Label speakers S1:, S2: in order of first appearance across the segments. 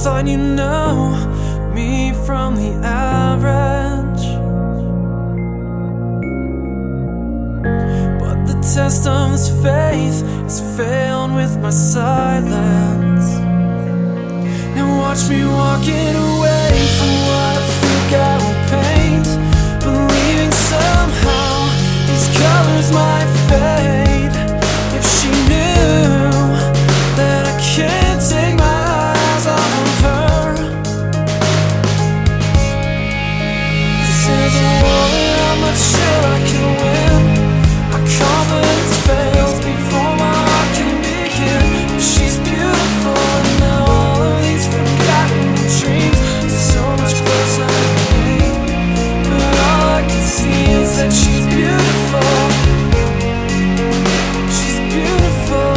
S1: thought you know me from the average, but the test of this faith has failed with my silence. Now watch me walking away from what I think I will paint, believing somehow these colors might fade. If she knew that I can't take my eyes off of her. This is a war that I'm not sure I can win. My confidence fails before my heart can begin. But she's beautiful, and now all of these forgotten dreams are so much closer to me. But all I can see is that she's beautiful. She's beautiful.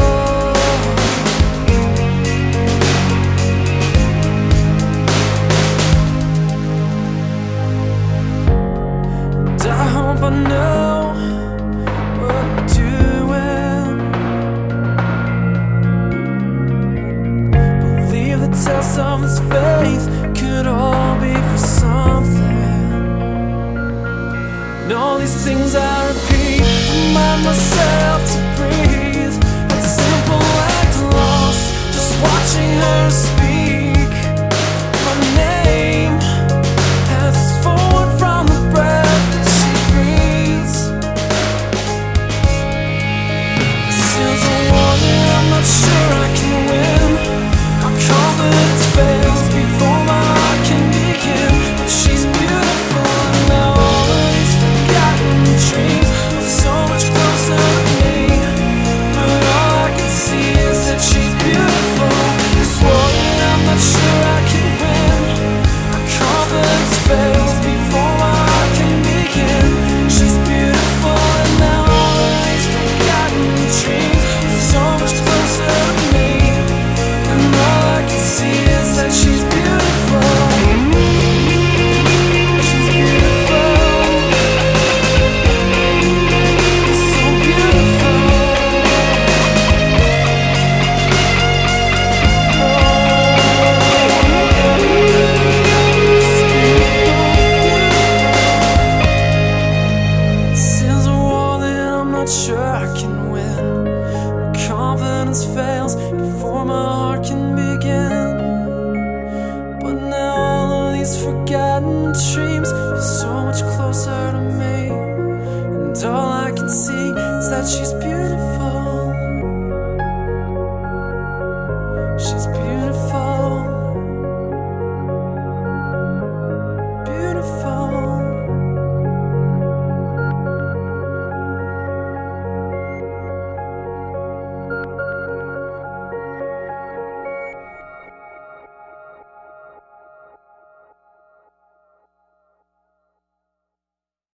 S1: And I hope I know what I'm doing. Believe the test of this faith could all be for something. And all these things I repeat, remind myself to breathe. That simple act lost, just watching her speak my name as it's forward from the breath that she breathes. This is a war that I'm not sure I can win. My confidence fails before my heart can begin. But she's beautiful, and now all of these forgotten dreams are so much closer to me. But all I can see is that she's beautiful. This war that I'm not sure I can win. My confidence fails before my heart can begin. She's beautiful, and now all of these forgotten dreams are so much closer to me. And all I can see is that she's beautiful. She's beautiful. So beautiful. This is a war that I'm not sure I can win. My confidence fails before my heart can begin. But now all of these forgotten dreams feel so much closer to me. And all I can see is that she's beautiful.